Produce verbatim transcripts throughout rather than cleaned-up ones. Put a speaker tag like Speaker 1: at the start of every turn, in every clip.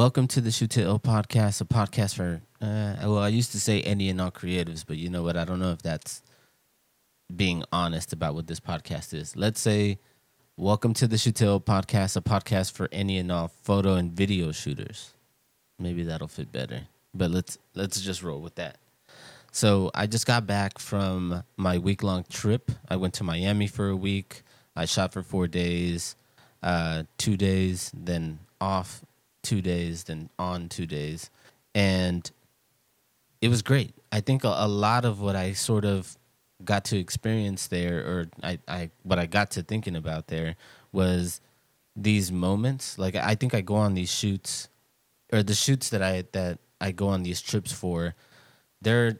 Speaker 1: Welcome to the Shoot to Ill podcast, a podcast for, uh, well, I used to say any and all creatives, but you know what? I don't know if that's being honest about what this podcast is. Let's say, welcome to the Shoot to Ill podcast, a podcast for any and all photo and video shooters. Maybe that'll fit better, but let's let's just roll with that. So I just got back from my week-long trip. I went to Miami for a week. I shot for four days, uh, two days, then off two days, then on two days. And it was great. I think a, a lot of what I sort of got to experience there, or I, I what I got to thinking about there, was these moments. Like, I think I go on these shoots, or the shoots that I that I go on these trips for, they're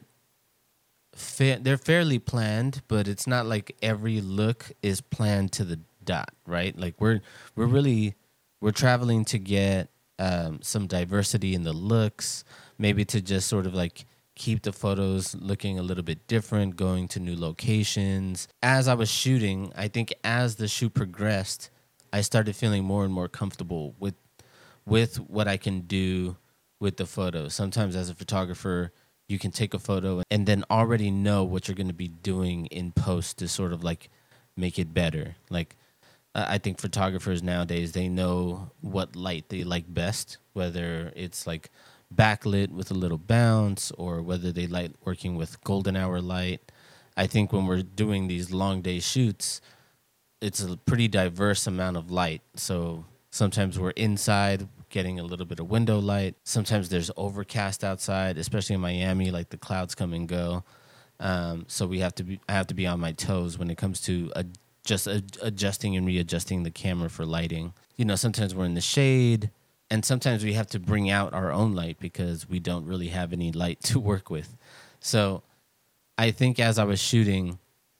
Speaker 1: fa- they're fairly planned, but it's not like every look is planned to the dot, right? Like we're we're really we're traveling to get um, some diversity in the looks, maybe to just sort of like keep the photos looking a little bit different, going to new locations. As I was shooting, I think as the shoot progressed, I started feeling more and more comfortable with with what I can do with the photo. Sometimes as a photographer, you can take a photo and then already know what you're going to be doing in post to sort of like make it better. Like, I think photographers nowadays, they know what light they like best, whether it's like backlit with a little bounce or whether they like working with golden hour light. I think when we're doing these long day shoots, it's a pretty diverse amount of light. So sometimes we're inside getting a little bit of window light. Sometimes there's overcast outside, especially in Miami, like the clouds come and go. Um, so we have to be, I have to be on my toes when it comes to a just a, adjusting and readjusting the camera for lighting. You know, sometimes we're in the shade, and sometimes we have to bring out our own light because we don't really have any light to work with. So I think as I was shooting,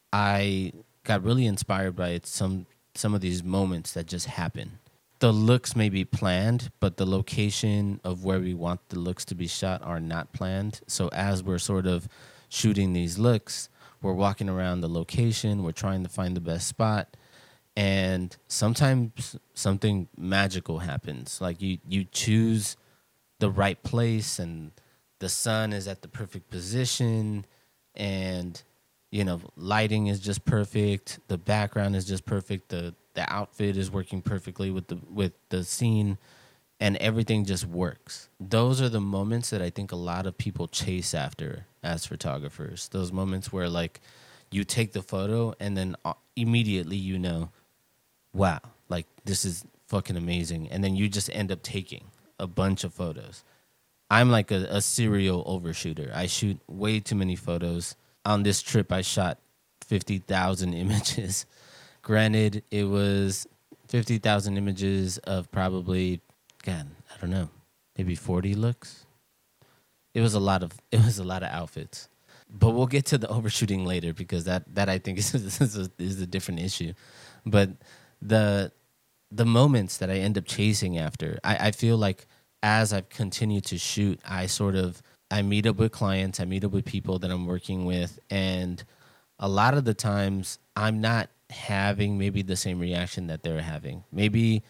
Speaker 1: I got really inspired by it, some some of these moments that just happen. The looks may be planned, but the location of where we want the looks to be shot are not planned. So as we're sort of shooting these looks, we're walking around the location. We're trying to find the best spot. And sometimes something magical happens. Like you, you choose the right place and the sun is at the perfect position. And, you know, lighting is just perfect. The background is just perfect. The the outfit is working perfectly with the with the scene. And everything just works. Those are the moments that I think a lot of people chase after as photographers. Those moments where, like, you take the photo and then immediately you know, wow, like, this is fucking amazing. And then you just end up taking a bunch of photos. I'm like a, a serial overshooter. I shoot way too many photos. On this trip, I shot fifty thousand images. Granted, it was fifty thousand images of probably... God, I don't know, maybe forty looks. It was a lot of it was a lot of outfits, but we'll get to the overshooting later because that, that I think is is a, is a different issue. But the the moments that I end up chasing after, I, I feel like as I've continued to shoot, I sort of I meet up with clients, I meet up with people that I'm working with, and a lot of the times I'm not having maybe the same reaction that they're having. Maybe.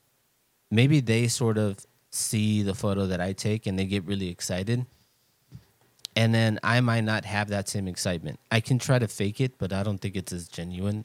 Speaker 1: Maybe they sort of see the photo that I take and they get really excited. And then I might not have that same excitement. I can try to fake it, but I don't think it's as genuine.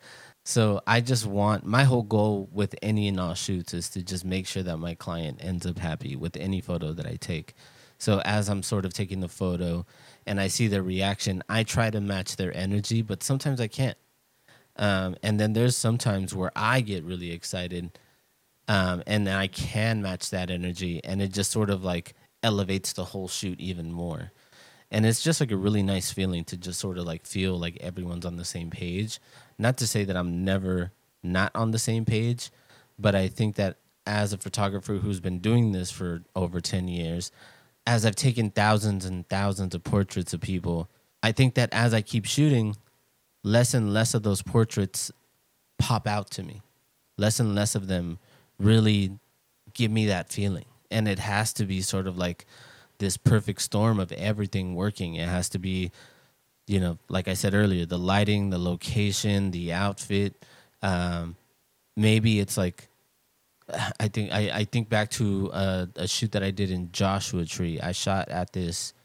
Speaker 1: So I just want, my whole goal with any and all shoots is to just make sure that my client ends up happy with any photo that I take. So as I'm sort of taking the photo and I see their reaction, I try to match their energy, but sometimes I can't. Um, and then there's sometimes where I get really excited. Um, and then I can match that energy, and it just sort of like elevates the whole shoot even more. And it's just like a really nice feeling to just sort of like feel like everyone's on the same page. Not to say that I'm never not on the same page, but I think that as a photographer who's been doing this for over ten years, as I've taken thousands and thousands of portraits of people, I think that as I keep shooting, less and less of those portraits pop out to me. Less and less of them really give me that feeling. And it has to be sort of like this perfect storm of everything working. It has to be, you know, like I said earlier, the lighting, the location, the outfit. Um, maybe it's like I think I, I think back to uh, a shoot that I did in Joshua Tree. I shot at this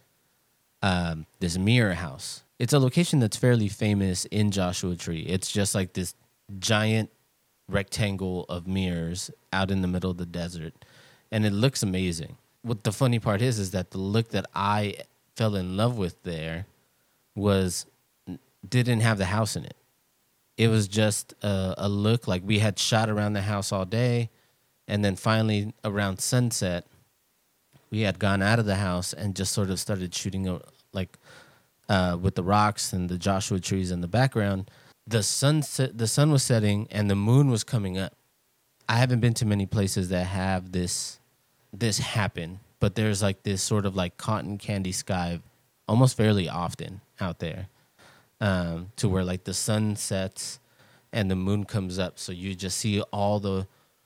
Speaker 1: um, this mirror house. It's a location that's fairly famous in Joshua Tree. It's just like this giant rectangle of mirrors out in the middle of the desert, and it looks amazing. What the funny part is is that the look that I fell in love with there was didn't have the house in it. It was just a, a look like we had shot around the house all day, and then finally around sunset we had gone out of the house and just sort of started shooting like uh, with the rocks and the Joshua trees in the background. The sun set, the sun was setting and the moon was coming up. I haven't been to many places that have this this happen, but there's like this sort of like cotton candy sky almost fairly often out there, um, to where like the sun sets and the moon comes up. So you just see all the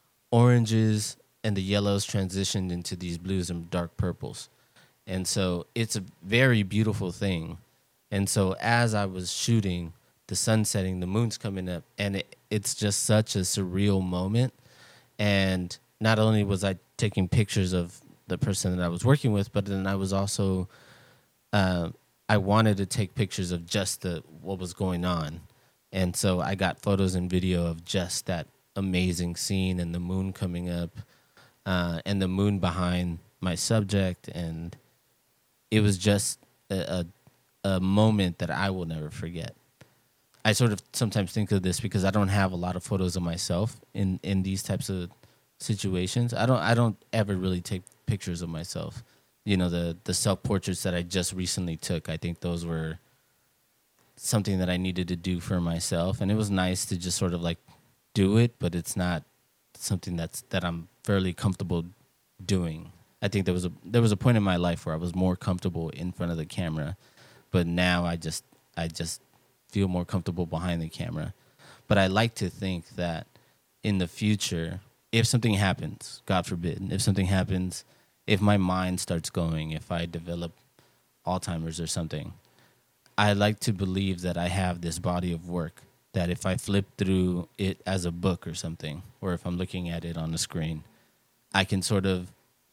Speaker 1: oranges and the yellows transitioned into these blues and dark purples. And so it's a very beautiful thing. And so as I was shooting, the sun setting, the moon's coming up, and it, it's just such a surreal moment. And not only was I taking pictures of the person that I was working with, but then I was also, uh, I wanted to take pictures of just the what was going on. And so I got photos and video of just that amazing scene and the moon coming up, uh, and the moon behind my subject. And it was just a, a, a moment that I will never forget. I sort of sometimes think of this because I don't have a lot of photos of myself in, in these types of situations. I don't I don't ever really take pictures of myself. You know, the, the self-portraits that I just recently took, I think those were something that I needed to do for myself. And it was nice to just sort of like do it, but it's not something that's that I'm fairly comfortable doing. I think there was a there was a point in my life where I was more comfortable in front of the camera, but now I just I just feel more comfortable behind the camera. But I like to think that in the future, if something happens, God forbid, if something happens, if my mind starts going, if I develop Alzheimer's or something, I like to believe that I have this body of work that if I flip through it as a book or something, or if I'm looking at it on the screen, I can sort of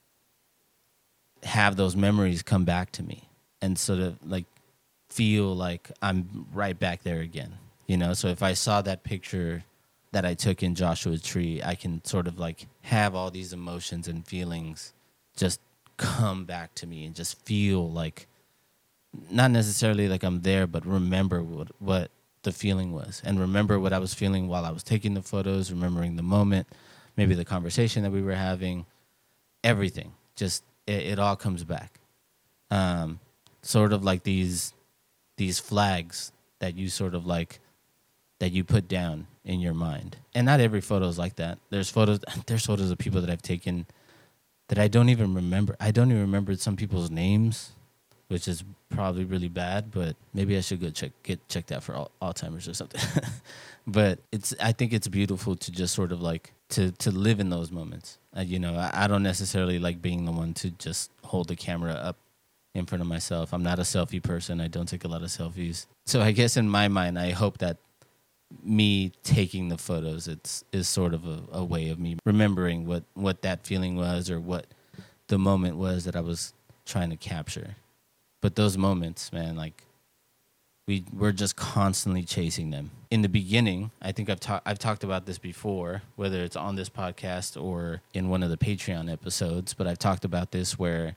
Speaker 1: have those memories come back to me and sort of like feel like I'm right back there again, you know? So if I saw that picture that I took in Joshua Tree, I can sort of like have all these emotions and feelings just come back to me and just feel like, not necessarily like I'm there, but remember what, what the feeling was and remember what I was feeling while I was taking the photos, remembering the moment, maybe the conversation that we were having, everything. Just, it, it all comes back. Um, sort of like these these flags that you sort of like, that you put down in your mind. And not every photo is like that. There's photos, there's photos of people that I've taken that I don't even remember. I don't even remember some people's names, which is probably really bad, but maybe I should go check, get checked out for al- Alzheimer's or something. But it's, I think it's beautiful to just sort of like, to, to live in those moments. Uh, you know, I, I don't necessarily like being the one to just hold the camera up in front of myself. I'm not a selfie person. I don't take a lot of selfies. So I guess in my mind, I hope that me taking the photos, it's is sort of a, a way of me remembering what, what that feeling was or what the moment was that I was trying to capture. But those moments, man, like we we're just constantly chasing them. In the beginning, I think I've talked I've talked about this before, whether it's on this podcast or in one of the Patreon episodes, but I've talked about this where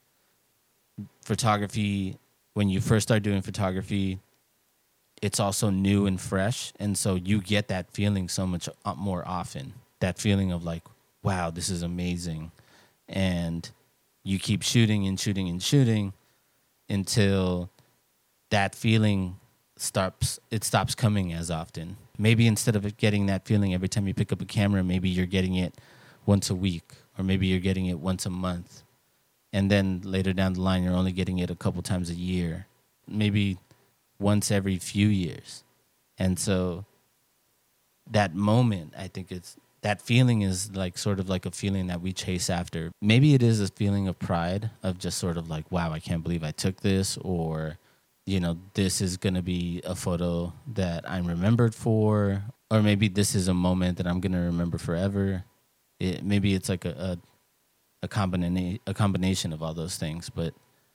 Speaker 1: photography, when you first start doing photography, it's also new and fresh. And so you get that feeling so much more often, that feeling of like, wow, this is amazing. And you keep shooting and shooting and shooting until that feeling stops, it stops coming as often. Maybe instead of getting that feeling every time you pick up a camera, maybe you're getting it once a week, or maybe you're getting it once a month. And then later down the line, you're only getting it a couple times a year, maybe once every few years. And so that moment, I think it's, that feeling is like sort of like a feeling that we chase after. Maybe it is a feeling of pride, of just sort of like, wow, I can't believe I took this, or, you know, this is going to be a photo that I'm remembered for, or maybe this is a moment that I'm going to remember forever. It, maybe it's like a, a, a, combina- a combination of all those things, but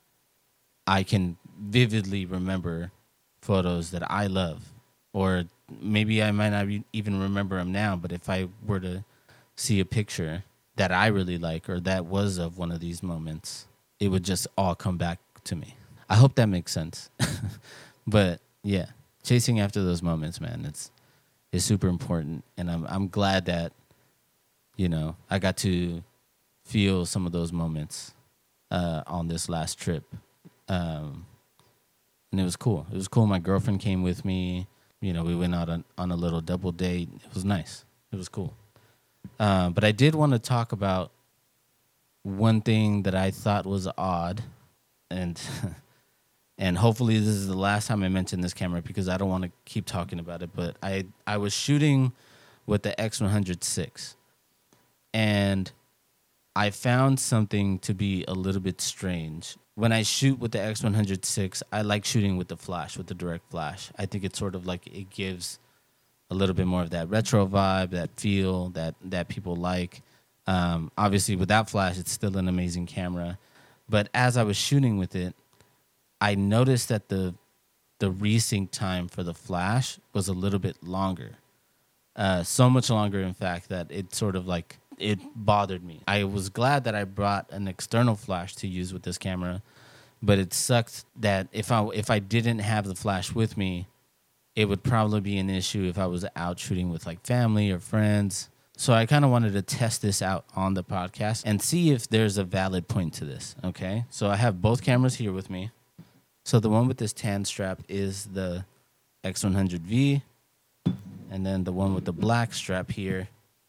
Speaker 1: I can vividly remember photos that I love, or maybe I might not even remember them now, but if I were to see a picture that I really like or that was of one of these moments, it would just all come back to me. I hope that makes sense. But yeah, chasing after those moments, man, it's it's super important, and I'm I'm glad that, you know, I got to feel some of those moments uh, on this last trip. Um, and it was cool. It was cool. My girlfriend came with me. You know, we went out on, on a little double date. It was nice. It was cool. Uh, but I did want to talk about one thing that I thought was odd, and and hopefully this is the last time I mention this camera because I don't want to keep talking about it. But I I was shooting with the X one hundred six, and I found something to be a little bit strange. When I shoot with the X one hundred six, I like shooting with the flash, with the direct flash. I think it's sort of like it gives a little bit more of that retro vibe, that feel that, that people like. Um, obviously, without flash, it's still an amazing camera. But as I was shooting with it, I noticed that the the resync time for the flash was a little bit longer. Uh, so much longer, in fact, that it sort of like it bothered me. I was glad that I brought an external flash to use with this camera, but it sucked that if I if I didn't have the flash with me, it would probably be an issue if I was out shooting with like family or friends. So I kind of wanted to test this out on the podcast and see if there's a valid point to this. Okay, so I have both cameras here with me. So the one with this tan strap is the X one hundred V, and then the one with the black strap here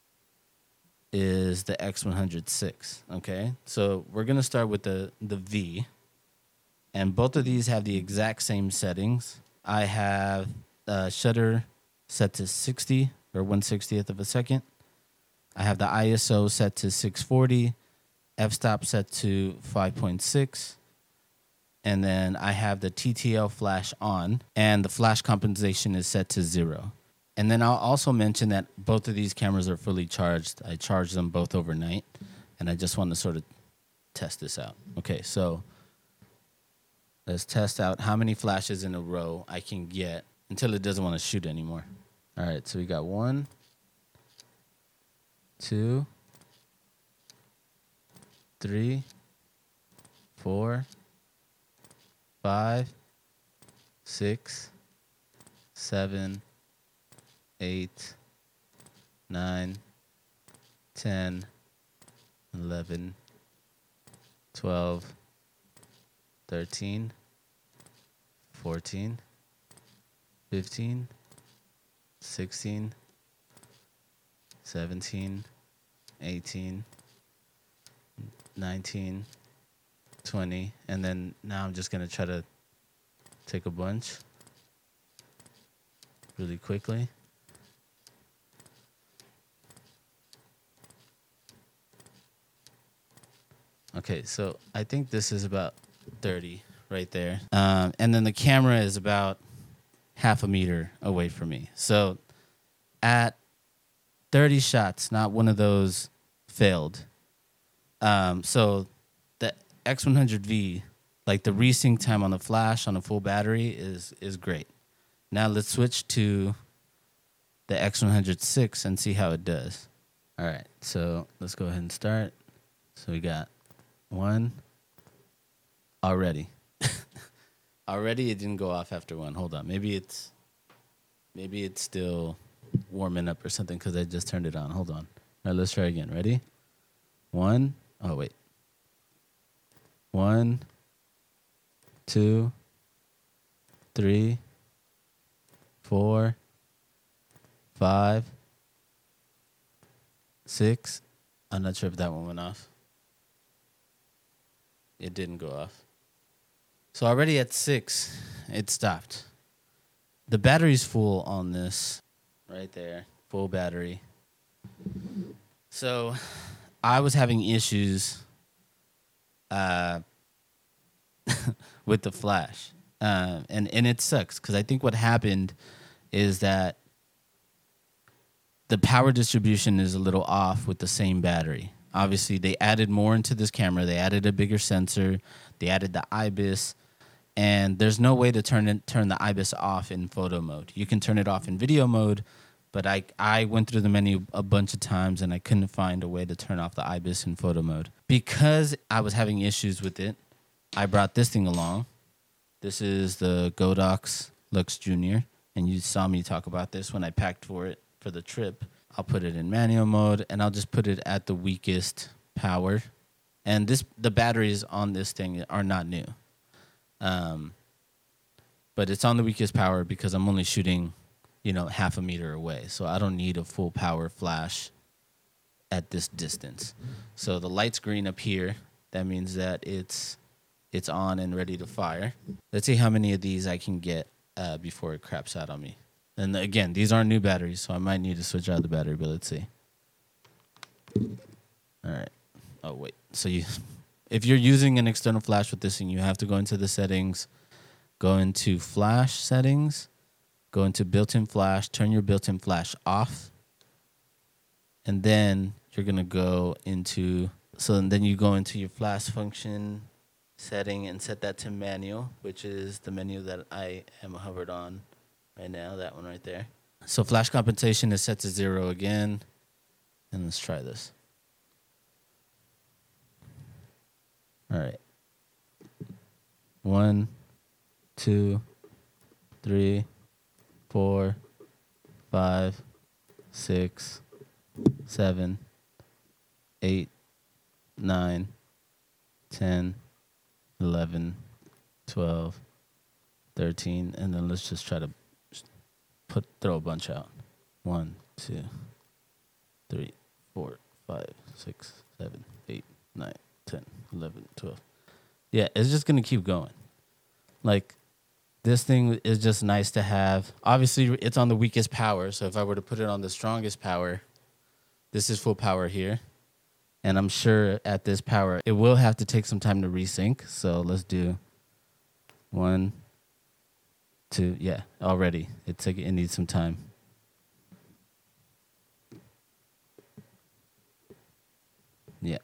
Speaker 1: is the X one hundred six, okay? So we're going to start with the, the V, and both of these have the exact same settings. I have uh, shutter set to sixty, or one sixtieth of a second. I have the I S O set to six forty, f-stop set to five point six, and then I have the T T L flash on, and the flash compensation is set to zero. And then I'll also mention that both of these cameras are fully charged. I charged them both overnight, and I just want to sort of test this out. Okay, so let's test out how many flashes in a row I can get until it doesn't want to shoot anymore. All right, so we got one, two, three, four, five, six, seven, eight, nine, ten, eleven, twelve, thirteen, fourteen, fifteen, sixteen, seventeen, eighteen, nineteen, twenty, and then now I'm just going to try to take a bunch really quickly. Okay, so I think this is about thirty right there. Um, and then the camera is about half a meter away from me. So at thirty shots, not one of those failed. Um, so the X one hundred V, like the resync time on the flash on a full battery is is great. Now let's switch to the X one hundred six and see how it does. All right, so let's go ahead and start. So we got one already. Already it didn't go off after one. Hold on. Maybe it's maybe it's still warming up or something because I just turned it on. Hold on. All right, let's try again. Ready? One. Oh, wait. One, two, three, four, five, six. I'm not sure if that one went off. It didn't go off. So already at six, it stopped. The battery's full on this right there, full battery. So I was having issues uh, with the flash. Uh, and, and it sucks because I think what happened is that the power distribution is a little off with the same battery. Obviously, they added more into this camera. They added a bigger sensor. They added the IBIS. And there's no way to turn it, turn the IBIS off in photo mode. You can turn it off in video mode, but I I went through the menu a bunch of times and I couldn't find a way to turn off the IBIS in photo mode. Because I was having issues with it, I brought this thing along. This is the Godox Lux Junior, and you saw me talk about this when I packed for it for the trip. I'll put it in manual mode, and I'll just put it at the weakest power. And this the batteries on this thing are not new. Um, but it's on the weakest power because I'm only shooting, you know, half a meter away. So I don't need a full power flash at this distance. So the light's green up here. That means that it's it's on and ready to fire. Let's see how many of these I can get uh, before it craps out on me. And again, these aren't new batteries, so I might need to switch out the battery, but let's see. All right. Oh, wait. So you... If you're using an external flash with this thing, you have to go into the settings, go into flash settings, go into built-in flash, turn your built-in flash off, and then you're going to go into, so then you go into your flash function setting and set that to manual, which is the menu that I am hovered on right now, that one right there. So flash compensation is set to zero again, and let's try this. All right. One, two, three, four, five, six, seven, eight, nine, ten, eleven, twelve, thirteen, and then let's just try to put throw a bunch out. One, two, three, four, five, six, seven, eight, nine. ten, eleven, twelve. Yeah, it's just going to keep going. Like, this thing is just nice to have. Obviously, it's on the weakest power, so if I were to put it on the strongest power, this is full power here. And I'm sure at this power, it will have to take some time to resync. So let's do one, two. Yeah, already. It, took, it needs some time. Yeah.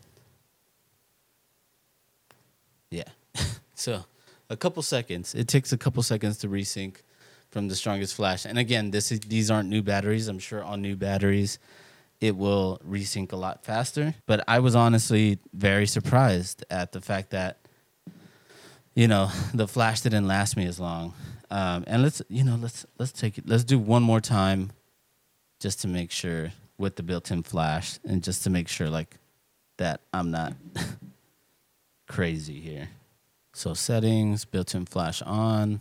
Speaker 1: Yeah. So a couple seconds. It takes a couple seconds to resync from the strongest flash. And again, this is these aren't new batteries. I'm sure on new batteries, it will resync a lot faster. But I was honestly very surprised at the fact that, you know, the flash didn't last me as long. Um, and let's, you know, let's let's take it. Let's do one more time just to make sure with the built-in flash and just to make sure like that I'm not crazy here. So settings, built-in flash on,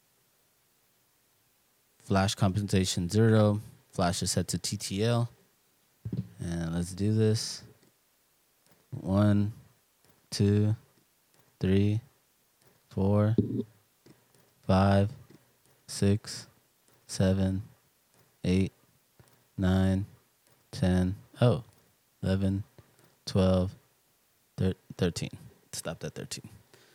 Speaker 1: flash compensation zero, flash is set to T T L, and let's do this. One, two, three, four, five, six, seven, eight, nine, ten, oh, eleven, twelve, thir- thirteen. Stopped at thirteen.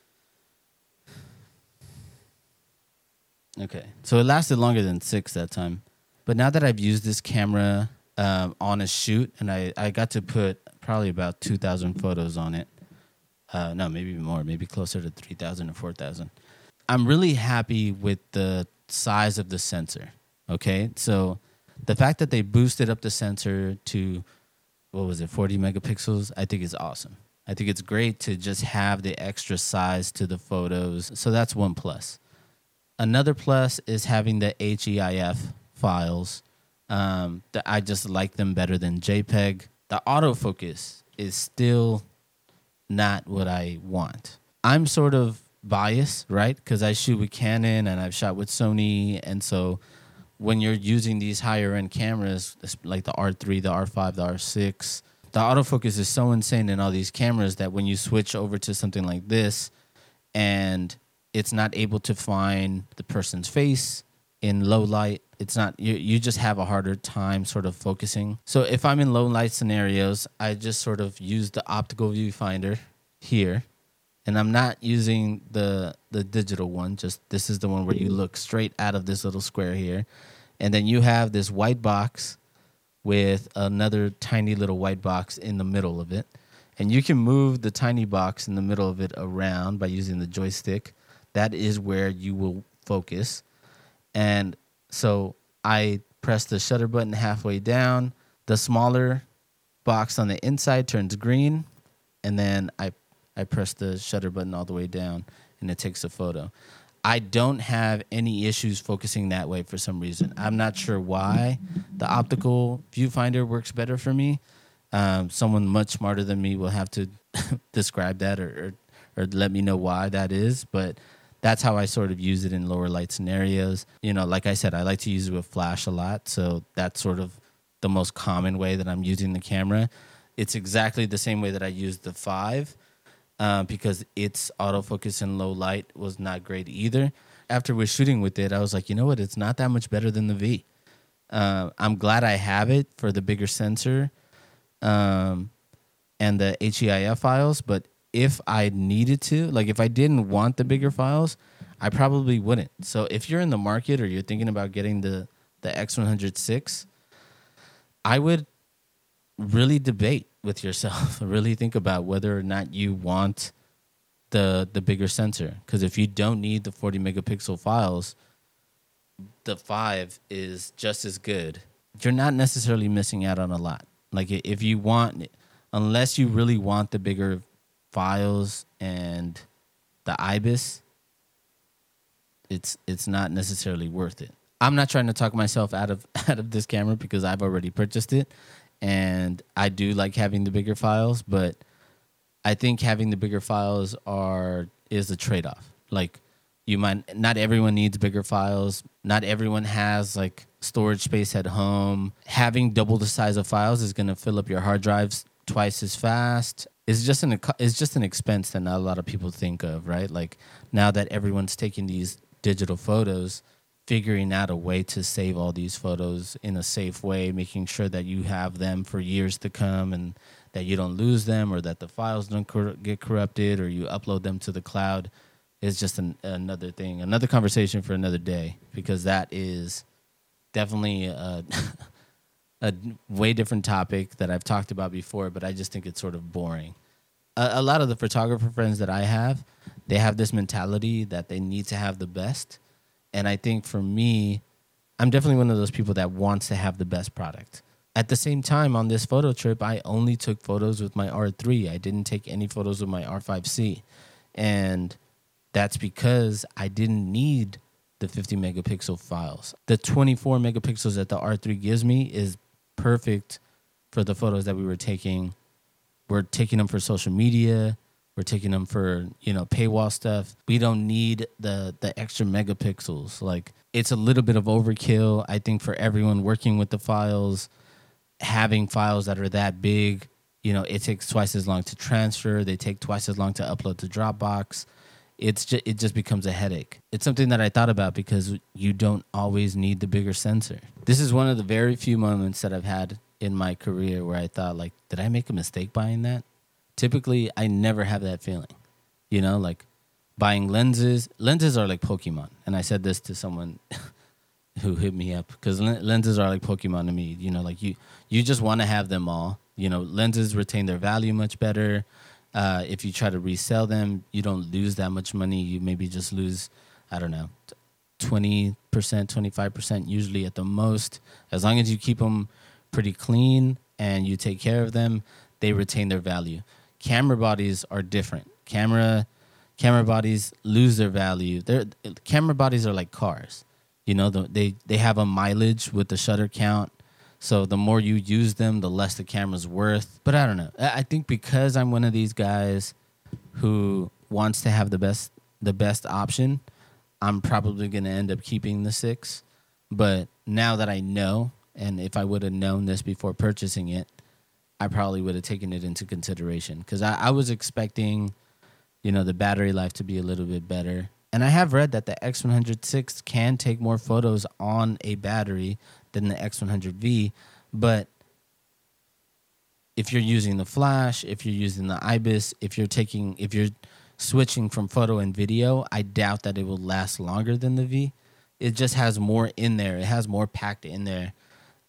Speaker 1: Okay, so it lasted longer than six that time. But now that I've used this camera um, on a shoot, and I, I got to put probably about two thousand photos on it. Uh, no, maybe more, maybe closer to three thousand or four thousand. I'm really happy with the size of the sensor, okay? So the fact that they boosted up the sensor to, what was it, forty megapixels, I think is awesome. I think it's great to just have the extra size to the photos. So that's one plus. Another plus is having the H E I F files. Um, that I just like them better than JPEG. The autofocus is still not what I want. I'm sort of biased, right? Because I shoot with Canon and I've shot with Sony. And so when you're using these higher end cameras, like the R three, the R five, the R six, the autofocus is so insane in all these cameras that when you switch over to something like this and it's not able to find the person's face in low light, it's not, you, you just have a harder time sort of focusing. So if I'm in low light scenarios, I just sort of use the optical viewfinder here, and I'm not using the the digital one. Just this is the one where you look straight out of this little square here. And then you have this white box with another tiny little white box in the middle of it. And you can move the tiny box in the middle of it around by using the joystick. That is where you will focus. And so I press the shutter button halfway down. The smaller box on the inside turns green. And then I, I press the shutter button all the way down, and it takes a photo. I don't have any issues focusing that way for some reason. I'm not sure why the optical viewfinder works better for me. Um, someone much smarter than me will have to describe that or, or or let me know why that is. But that's how I sort of use it in lower light scenarios. You know, like I said, I like to use it with flash a lot. So that's sort of the most common way that I'm using the camera. It's exactly the same way that I use the five uh, because its autofocus in low light was not great either. After we're shooting with it, I was like, you know what? It's not that much better than the V. Uh, I'm glad I have it for the bigger sensor. Um, and the H E I F files, but if I needed to, like if I didn't want the bigger files, I probably wouldn't. So if you're in the market or you're thinking about getting the, the X one hundred six, I would really debate with yourself, really think about whether or not you want the the bigger sensor. Because if you don't need the forty megapixel files, the five is just as good. You're not necessarily missing out on a lot. Like if you want, unless you really want the bigger files and the I B I S, it's it's not necessarily worth it. I'm not trying to talk myself out of out of this camera because I've already purchased it, and I do like having the bigger files, but I think having the bigger files are is a trade-off. Like you might not everyone needs bigger files. Not everyone has like storage space at home. Having double the size of files is going to fill up your hard drives twice as fast. It's just an it's just an expense that not a lot of people think of, right? Like now that everyone's taking these digital photos, figuring out a way to save all these photos in a safe way, making sure that you have them for years to come and that you don't lose them or that the files don't cor- get corrupted or you upload them to the cloud is just an, another thing, another conversation for another day, because that is definitely a, a way different topic that I've talked about before, but I just think it's sort of boring. A, a lot of the photographer friends that I have, they have this mentality that they need to have the best. And I think for me, I'm definitely one of those people that wants to have the best product. At the same time, on this photo trip, I only took photos with my R three. I didn't take any photos with my R five C. And that's because I didn't need the fifty megapixel files. The twenty-four megapixels that the R three gives me is perfect for the photos that we were taking. We're taking them for social media. We're taking them for, you know, paywall stuff. We don't need the the extra megapixels. Like, it's a little bit of overkill, I think, for everyone working with the files. Having files that are that big, you know, it takes twice as long to transfer. They take twice as long to upload to Dropbox. It's just, it just becomes a headache. It's something that I thought about because you don't always need the bigger sensor. This is one of the very few moments that I've had in my career where I thought, like, did I make a mistake buying that? Typically, I never have that feeling. You know, like buying lenses. Lenses are like Pokemon. And I said this to someone who hit me up because lenses are like Pokemon to me. You know, like you, you just want to have them all. You know, lenses retain their value much better. Uh, if you try to resell them, you don't lose that much money. You maybe just lose, I don't know, twenty percent, twenty-five percent usually at the most. As long as you keep them pretty clean and you take care of them, they retain their value. Camera bodies are different. Camera camera bodies lose their value. They're, camera bodies are like cars. You know, the, they, they have a mileage with the shutter count. So the more you use them, the less the camera's worth. But I don't know. I think because I'm one of these guys who wants to have the best the best option, I'm probably going to end up keeping the six. But now that I know, and if I would have known this before purchasing it, I probably would have taken it into consideration. Because I, I was expecting, you know, the battery life to be a little bit better. And I have read that the X one hundred six can take more photos on a battery than the X one hundred V, but if you're using the flash, if you're using the I B I S, if you're taking, if you're switching from photo and video, I doubt that it will last longer than the V. It just has more in there. It has more packed in there.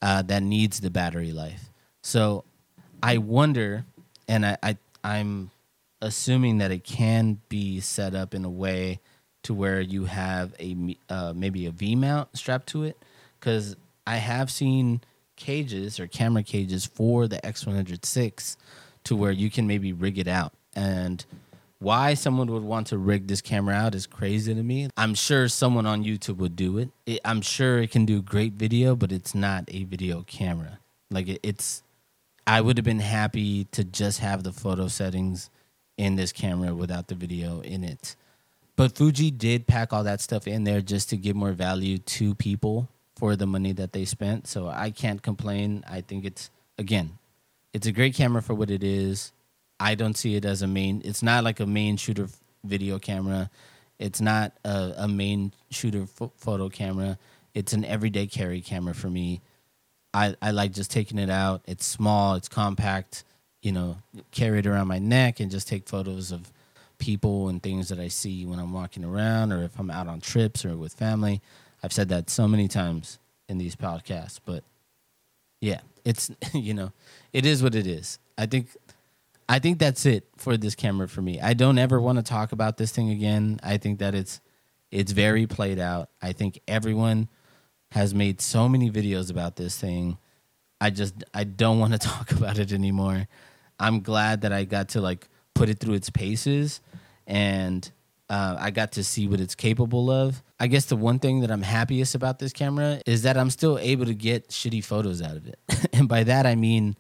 Speaker 1: uh, that needs the battery life. So I wonder, and I, I I'm assuming that it can be set up in a way to where you have a uh, maybe a V mount strapped to it, because I have seen cages or camera cages for the X one oh six to where you can maybe rig it out. And why someone would want to rig this camera out is crazy to me. I'm sure someone on YouTube would do it. it I'm sure it can do great video, but it's not a video camera. Like it, it's, I would have been happy to just have the photo settings in this camera without the video in it. But Fuji did pack all that stuff in there just to give more value to people for the money that they spent. So I can't complain. I think it's, again, it's a great camera for what it is. I don't see it as a main, it's not like a main shooter video camera. It's not a, a main shooter ph- photo camera. It's an everyday carry camera for me. I, I like just taking it out. It's small, it's compact, you know, carry it around my neck and just take photos of people and things that I see when I'm walking around or if I'm out on trips or with family. I've said that so many times in these podcasts, but yeah, it's, you know, it is what it is. I think I think that's it for this camera for me. I don't ever want to talk about this thing again. I think that it's it's very played out. I think everyone has made so many videos about this thing. I just I don't want to talk about it anymore. I'm glad that I got to like put it through its paces and uh, I got to see what it's capable of. I guess the one thing that I'm happiest about this camera is that I'm still able to get shitty photos out of it. And by that I mean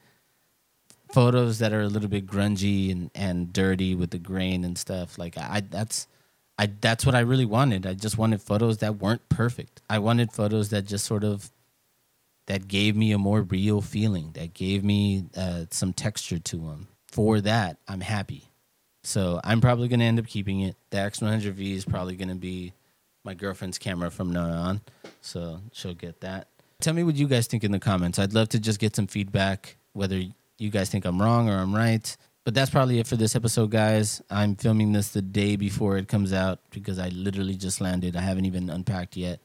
Speaker 1: photos that are a little bit grungy and, and dirty with the grain and stuff. Like I, that's, I that's what I really wanted. I just wanted photos that weren't perfect. I wanted photos that just sort of, that gave me a more real feeling, that gave me uh, some texture to them. For that, I'm happy. So I'm probably going to end up keeping it. The X one hundred V is probably going to be my girlfriend's camera from now on. So she'll get that. Tell me what you guys think in the comments. I'd love to just get some feedback, whether you guys think I'm wrong or I'm right. But that's probably it for this episode, guys. I'm filming this the day before it comes out because I literally just landed. I haven't even unpacked yet.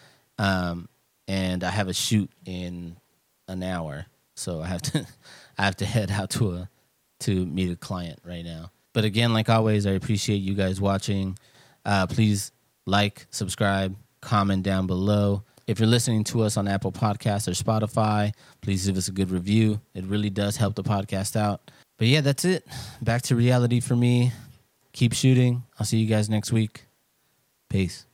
Speaker 1: Um, and I have a shoot in an hour. So I have to I have to head out to a to meet a client right now. But again, like always, I appreciate you guys watching. Uh, please like, subscribe, comment down below. If you're listening to us on Apple Podcasts or Spotify, please give us a good review. It really does help the podcast out. But yeah, that's it. Back to reality for me. Keep shooting. I'll see you guys next week. Peace.